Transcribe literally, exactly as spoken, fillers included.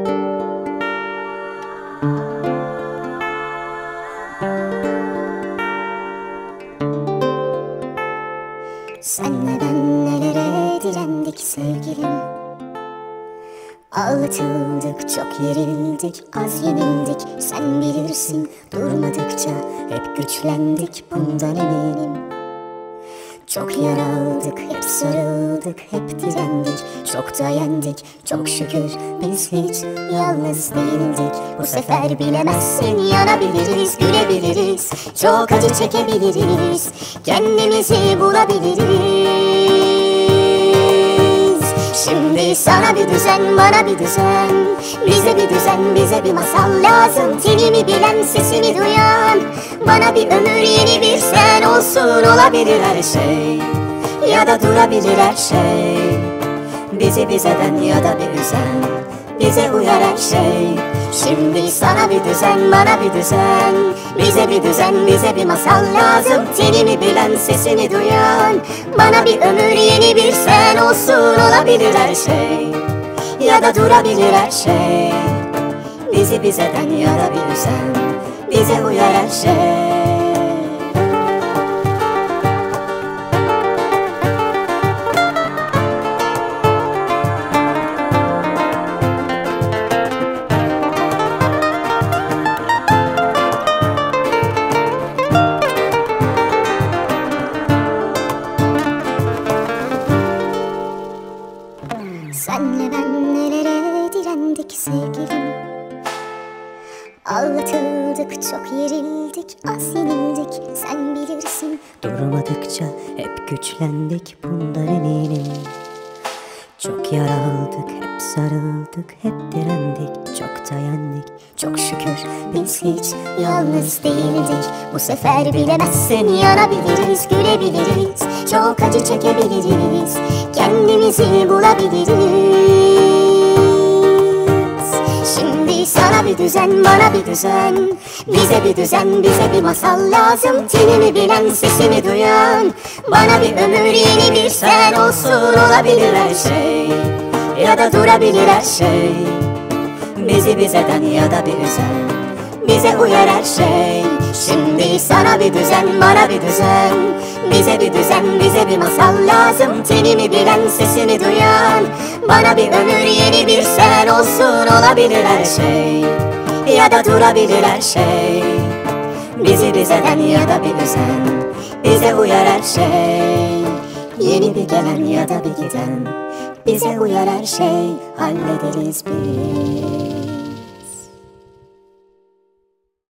Senle ben nelere direndik sevgilim. Ağlatıldık, çok yerildik, az yenildik. Sen bilirsin, durmadıkça hep güçlendik, bundan eminim. Çok yaraldık, hep sarıldık, hep direndik. Çok da yendik, çok şükür biz hiç yalnız değildik. Bu sefer bilemezsin, yanabiliriz, gülebiliriz. Çok acı çekebiliriz, kendimizi bulabiliriz. Şimdi sana bir düzen, bana bir düzen. Bize bir düzen, bize bir masal lazım. Tenimi bilen, sesimi duyan. Bana bir ömür, yeni bir sen olsun. Olabilir her şey, ya da durabilir her şey. Bizi bizeden ya da bir üzen, bize uyar her şey. Şimdi sana bir düzen, bana bir düzen. Bize bir düzen, bize bir masal lazım. Tenimi bilen, sesimi duyan. Bana bir ömür, yeni bir sen olsun. Olabilir her şey, ya da durabilir her şey. Bizi bizeden ya da bir üzen, bize uyar her şey. Senle ben nelere direndik sevgilim. Ağlatıldık, çok yerildik, az yenildik. Sen bilirsin, durmadıkça hep güçlendik, bundan eminim. Çok yaraldık, hep sarıldık, hep direndik. Çok da yendik, çok şükür biz hiç yalnız değildik. Bu sefer bilemezsin, yanabiliriz, gülebiliriz. Çok acı çekebiliriz, kendimizi bulabiliriz. Şimdi sana bir düzen, bana bir düzen. Bize bir düzen, bize bir masal lazım. Tenimi bilen, sesimi duyan. Bana bir ömür, yeni bir sen olsun. Olabilir her şey, ya da durabilir her şey. Bizi bizeden ya da bir üzen, bize uyar her şey. Şimdi sana bir düzen, bana bir düzen. Bize bir düzen, bize bir masal lazım. Tenimi bilen, sesimi duyan. Bana bir ömür, yeni bir sen olsun. Olabilir her şey, ya da durabilir her şey. Bizi bizeden ya da bir üzen, bize uyar her şey. Yeni bir gelen ya da bir giden, bize uyar her şey. Hallederiz biz.